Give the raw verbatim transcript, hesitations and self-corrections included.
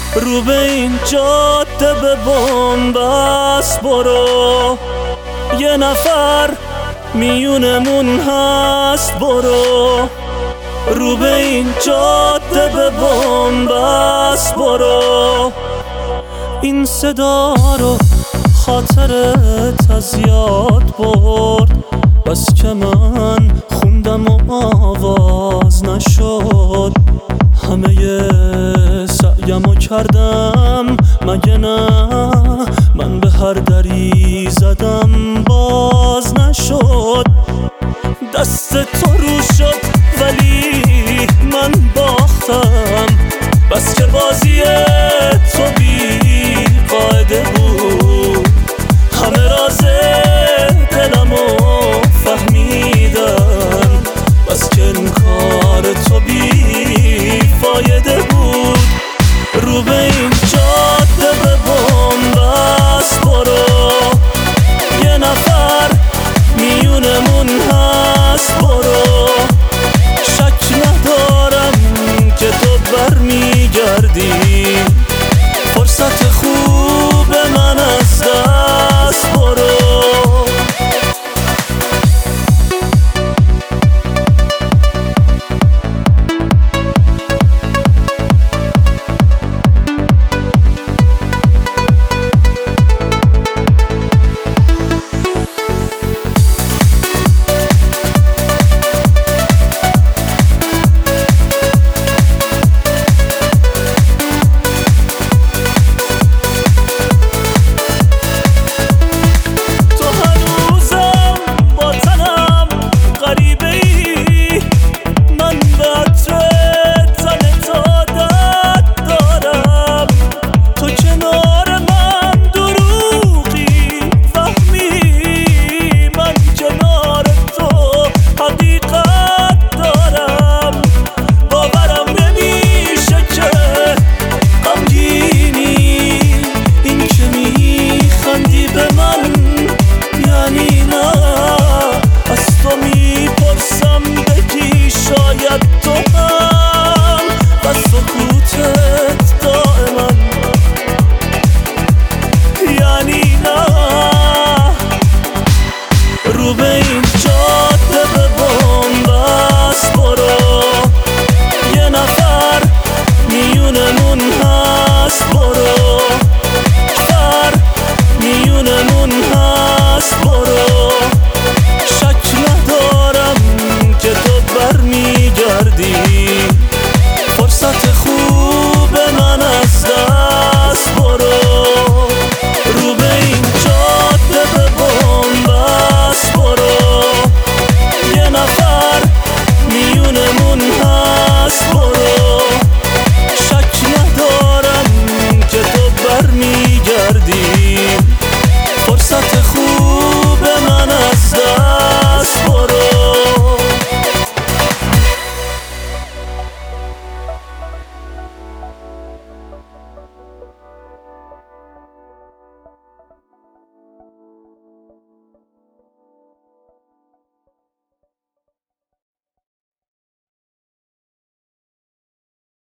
رو به این جاده به بن‌بست برو، یه نفر میونمون هست برو. رو به این جاده به بن‌بست برو، این صدا رو خاطرت از یاد برد، بس که من خوندم و آواز نشد. همه سعیمو کردم مگه نه، من به هر دری زدم باز نشد. دست تو رو شد ولی من باختم، بس که بازی تو بی قاعده بود. همه راز دلمو فهمیدن، بس که این کار تو بی فایده بود. رو به این جاده به بن‌بست برو، یه نفر میونمون هست برو.